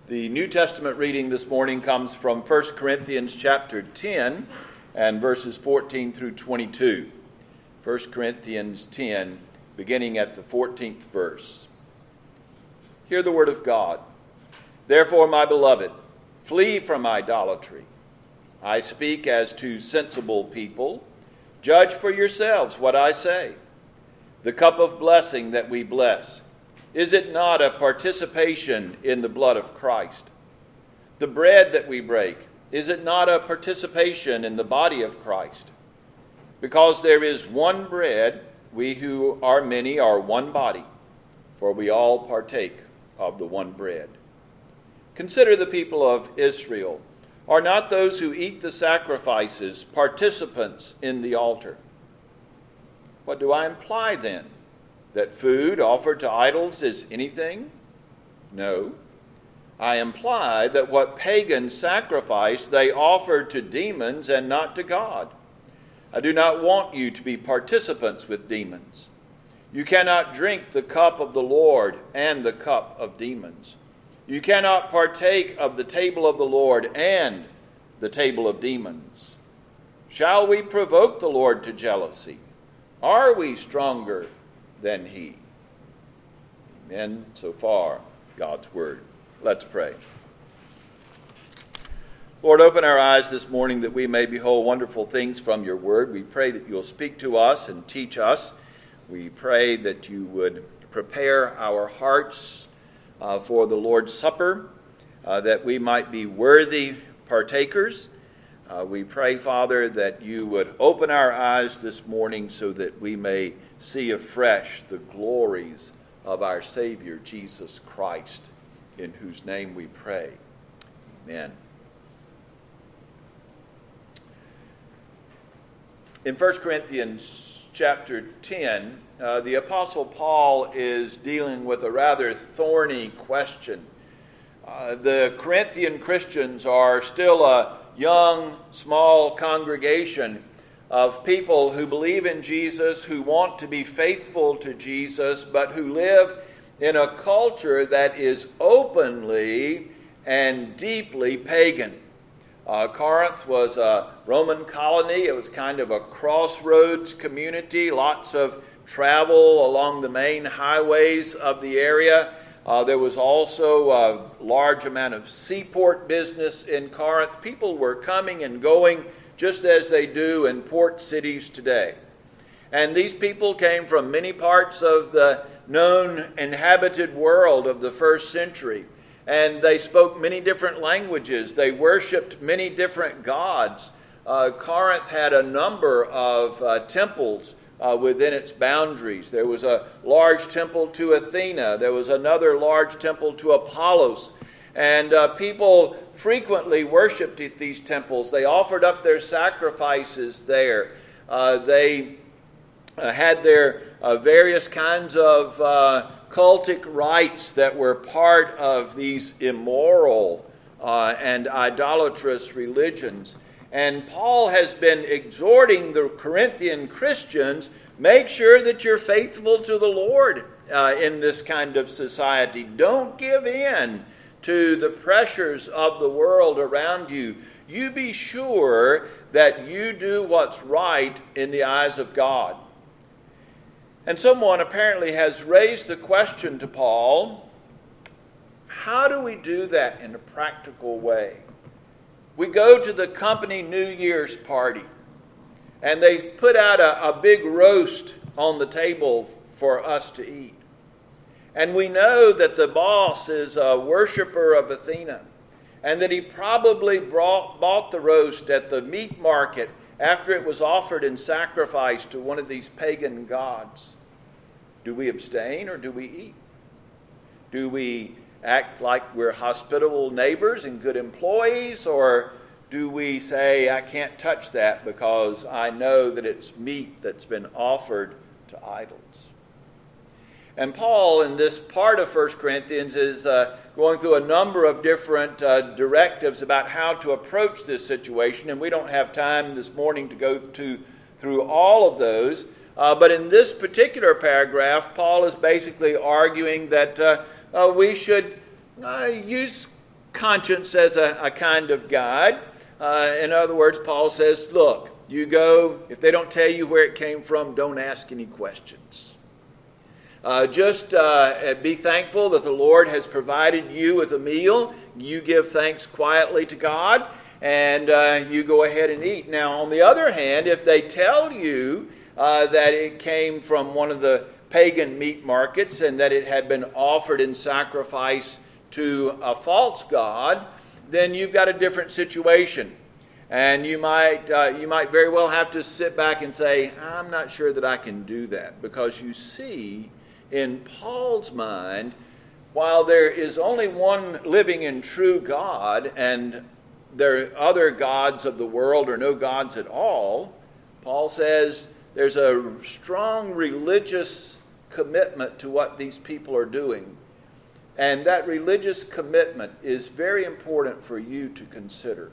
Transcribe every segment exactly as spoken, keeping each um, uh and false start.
The New Testament reading this morning comes from First Corinthians chapter ten and verses fourteen through twenty-two. First Corinthians ten, beginning at the fourteenth verse. Hear the word of God. Therefore, my beloved, flee from idolatry. I speak as to sensible people. Judge for yourselves what I say. The cup of blessing that we bless, is it not a participation in the blood of Christ? The bread that we break, is it not a participation in the body of Christ? Because there is one bread, we who are many are one body, for we all partake of the one bread. Consider the people of Israel. Are not those who eat the sacrifices participants in the altar? What do I imply then? That food offered to idols is anything? No. I imply that what pagans sacrifice they offer to demons and not to God. I do not want you to be participants with demons. You cannot drink the cup of the Lord and the cup of demons. You cannot partake of the table of the Lord and the table of demons. Shall we provoke the Lord to jealousy? Are we stronger than he? Amen. So far, God's word. Let's pray. Lord, open our eyes this morning that we may behold wonderful things from your word. We pray that you'll speak to us and teach us. We pray that you would prepare our hearts uh, for the Lord's Supper, uh, that we might be worthy partakers. Uh, we pray, Father, that you would open our eyes this morning so that we may see afresh the glories of our Savior, Jesus Christ, in whose name we pray. Amen. In First Corinthians chapter ten, uh, the Apostle Paul is dealing with a rather thorny question. Uh, the Corinthian Christians are still a young, small congregation of people who believe in Jesus, who want to be faithful to Jesus, but who live in a culture that is openly and deeply pagan. Uh, Corinth was a Roman colony. It was kind of a crossroads community, lots of travel along the main highways of the area. Uh, there was also a large amount of seaport business in Corinth. People were coming and going just as they do in port cities today. And these people came from many parts of the known inhabited world of the first century. And they spoke many different languages. They worshipped many different gods. Uh, Corinth had a number of uh, temples Uh, within its boundaries. There was a large temple to Athena. There was another large temple to Apollos. And uh, people frequently worshipped at these temples. They offered up their sacrifices there. Uh, they uh, had their uh, various kinds of uh, cultic rites that were part of these immoral uh, and idolatrous religions. And Paul has been exhorting the Corinthian Christians, make sure that you're faithful to the Lord uh, in this kind of society. Don't give in to the pressures of the world around you. You be sure that you do what's right in the eyes of God. And someone apparently has raised the question to Paul, how do we do that in a practical way? We go to the company New Year's party, and they put out a, a big roast on the table for us to eat. And we know that the boss is a worshiper of Athena, and that he probably brought, bought the roast at the meat market after it was offered in sacrifice to one of these pagan gods. Do we abstain or do we eat? Do we act like we're hospitable neighbors and good employees, or do we say, I can't touch that because I know that it's meat that's been offered to idols? And Paul, in this part of First Corinthians, is uh, going through a number of different uh, directives about how to approach this situation, and we don't have time this morning to go to, through all of those. Uh, but in this particular paragraph, Paul is basically arguing that uh, uh, we should uh, use conscience as a, a kind of guide. Uh, in other words, Paul says, look, you go, if they don't tell you where it came from, don't ask any questions. Uh, just uh, be thankful that the Lord has provided you with a meal. You give thanks quietly to God, and uh, you go ahead and eat. Now, on the other hand, if they tell you uh, that it came from one of the pagan meat markets and that it had been offered in sacrifice to a false god, then you've got a different situation. And you might uh, you might very well have to sit back and say, I'm not sure that I can do that. Because you see, in Paul's mind, while there is only one living and true God, and there are other gods of the world or no gods at all, Paul says there's a strong religious commitment to what these people are doing. And that religious commitment is very important for you to consider.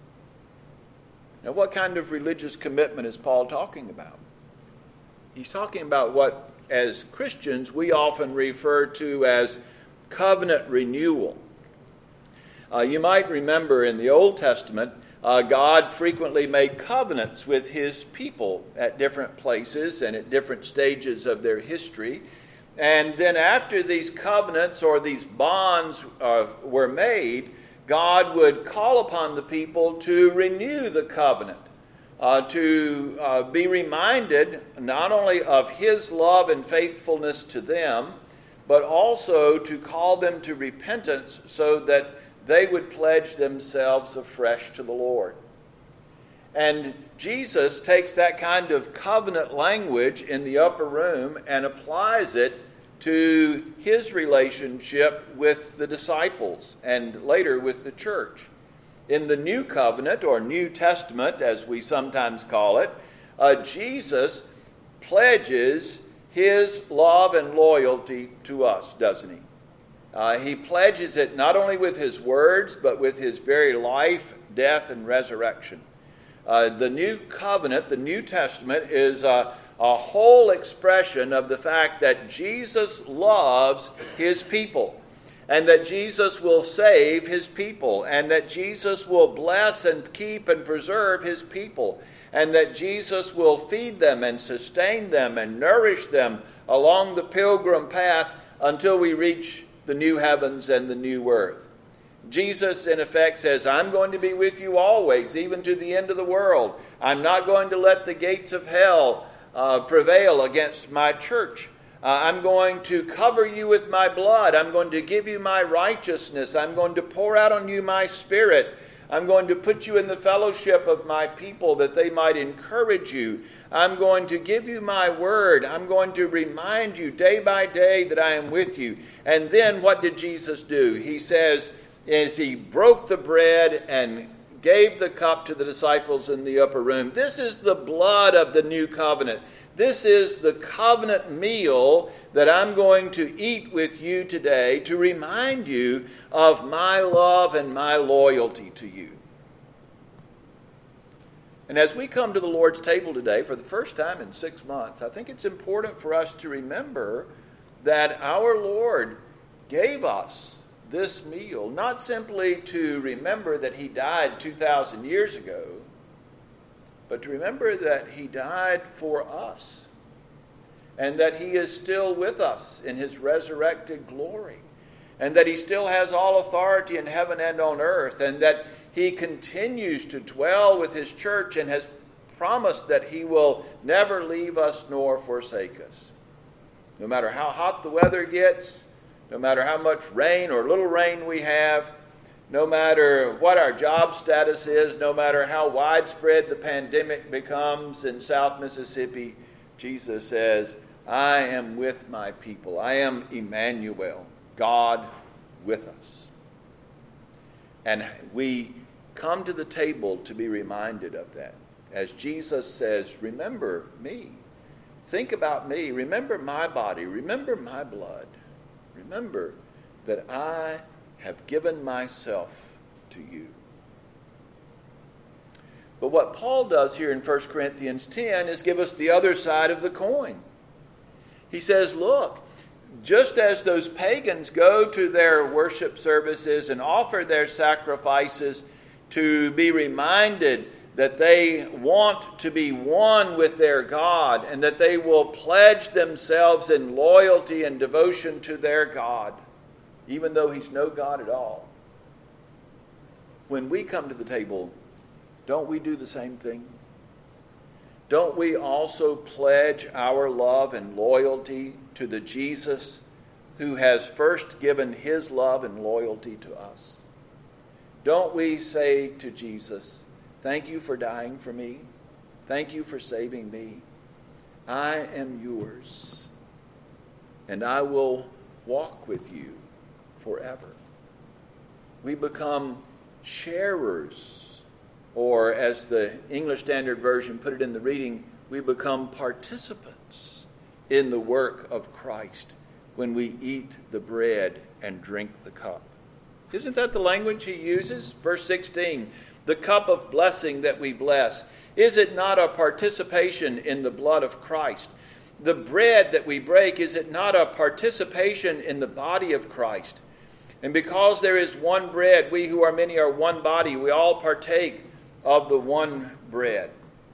Now, what kind of religious commitment is Paul talking about? He's talking about what, as Christians, we often refer to as covenant renewal. Uh, you might remember in the Old Testament, uh, God frequently made covenants with his people at different places and at different stages of their history. And then after these covenants or these bonds uh, were made, God would call upon the people to renew the covenant, uh, to uh, be reminded not only of his love and faithfulness to them, but also to call them to repentance so that they would pledge themselves afresh to the Lord. And Jesus takes that kind of covenant language in the upper room and applies it to his relationship with the disciples and later with the church. In the New Covenant, or New Testament as we sometimes call it, uh, Jesus pledges his love and loyalty to us, doesn't he? Uh, he pledges it not only with his words, but with his very life, death, and resurrection. Uh, the New Covenant, the New Testament, is a, a whole expression of the fact that Jesus loves his people, and that Jesus will save his people, and that Jesus will bless and keep and preserve his people, and that Jesus will feed them and sustain them and nourish them along the pilgrim path until we reach the new heavens and the new earth. Jesus, in effect, says, I'm going to be with you always, even to the end of the world. I'm not going to let the gates of hell uh, prevail against my church. Uh, I'm going to cover you with my blood. I'm going to give you my righteousness. I'm going to pour out on you my spirit. I'm going to put you in the fellowship of my people that they might encourage you. I'm going to give you my word. I'm going to remind you day by day that I am with you. And then what did Jesus do? He says, as he broke the bread and gave the cup to the disciples in the upper room, this is the blood of the new covenant. This is the covenant meal that I'm going to eat with you today to remind you of my love and my loyalty to you. And as we come to the Lord's table today for the first time in six months, I think it's important for us to remember that our Lord gave us this meal not simply to remember that he died two thousand years ago, but to remember that he died for us and that he is still with us in his resurrected glory, and that he still has all authority in heaven and on earth, and that he continues to dwell with his church and has promised that he will never leave us nor forsake us. No matter how hot the weather gets, no matter how much rain or little rain we have, no matter what our job status is, no matter how widespread the pandemic becomes in South Mississippi, Jesus says, I am with my people. I am Emmanuel, God with us. And we come to the table to be reminded of that. As Jesus says, remember me. Think about me. Remember my body. Remember my blood. Remember that I have given myself to you. But what Paul does here in First Corinthians ten is give us the other side of the coin. He says, look, just as those pagans go to their worship services and offer their sacrifices to be reminded that they want to be one with their God and that they will pledge themselves in loyalty and devotion to their God, even though He's no God at all. When we come to the table, don't we do the same thing? Don't we also pledge our love and loyalty to the Jesus who has first given His love and loyalty to us? Don't we say to Jesus, thank you for dying for me. Thank you for saving me. I am yours, and I will walk with you forever. We become sharers, or as the English Standard Version put it in the reading, we become participants in the work of Christ when we eat the bread and drink the cup. Isn't that the language he uses? Verse sixteen, the cup of blessing that we bless. Is it not a participation in the blood of Christ? The bread that we break, is it not a participation in the body of Christ? And because there is one bread, we who are many are one body. We all partake of the one bread.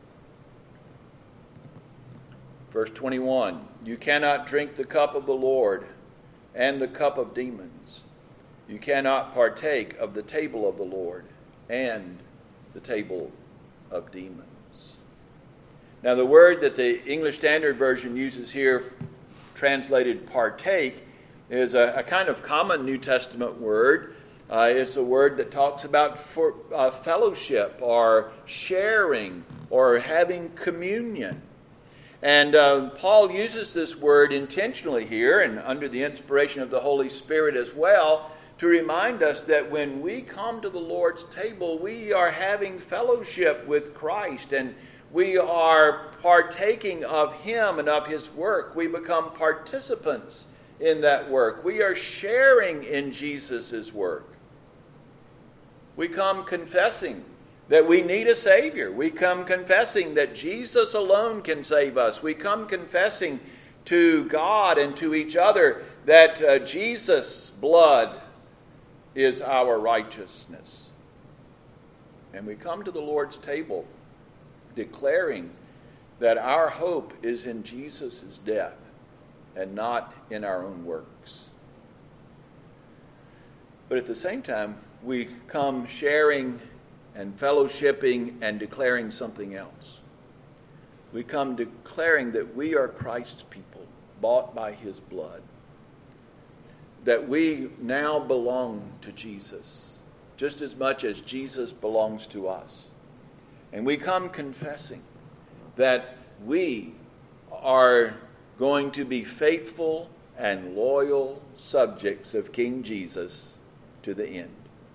Verse twenty-one, you cannot drink the cup of the Lord and the cup of demons. You cannot partake of the table of the Lord and the table of demons. Now, the word that the English Standard Version uses here, translated partake, is a, a kind of common New Testament word. Uh, it's a word that talks about for, uh, fellowship or sharing or having communion. And uh, Paul uses this word intentionally here and under the inspiration of the Holy Spirit as well to remind us that when we come to the Lord's table, we are having fellowship with Christ and we are partaking of Him and of His work. We become participants in that work. We are sharing in Jesus' work. We come confessing that we need a Savior. We come confessing that Jesus alone can save us. We come confessing to God and to each other that uh, Jesus' blood is our righteousness. And we come to the Lord's table declaring that our hope is in Jesus' death and not in our own works. But at the same time, we come sharing and fellowshipping and declaring something else. We come declaring that we are Christ's people, bought by His blood. That we now belong to Jesus, just as much as Jesus belongs to us. And we come confessing that we are going to be faithful and loyal subjects of King Jesus to the end.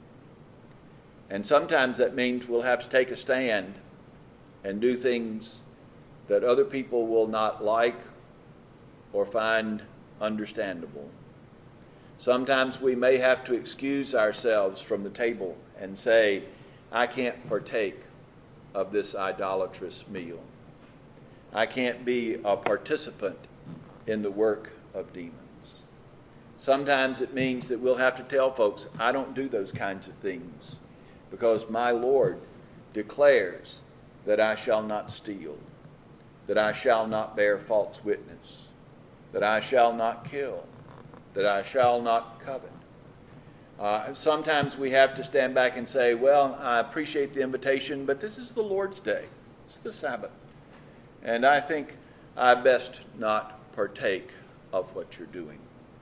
And sometimes that means we'll have to take a stand and do things that other people will not like or find understandable. Sometimes we may have to excuse ourselves from the table and say, I can't partake of this idolatrous meal. I can't be a participant in the work of demons. Sometimes it means that we'll have to tell folks, I don't do those kinds of things because my Lord declares that I shall not steal, that I shall not bear false witness, that I shall not kill, that I shall not covet. Uh, sometimes we have to stand back and say, well, I appreciate the invitation, but this is the Lord's day. It's the Sabbath. And I think I best not partake of what you're doing.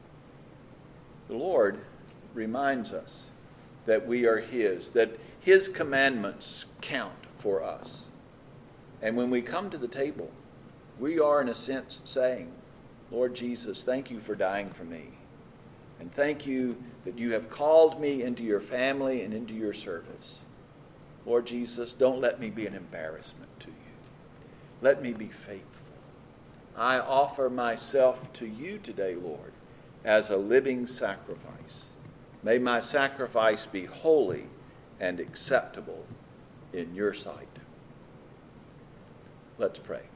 The Lord reminds us that we are His, that His commandments count for us. And when we come to the table, we are in a sense saying, Lord Jesus, thank you for dying for me. And thank you that you have called me into your family and into your service. Lord Jesus, don't let me be an embarrassment to you. Let me be faithful. I offer myself to you today, Lord, as a living sacrifice. May my sacrifice be holy and acceptable in your sight. Let's pray.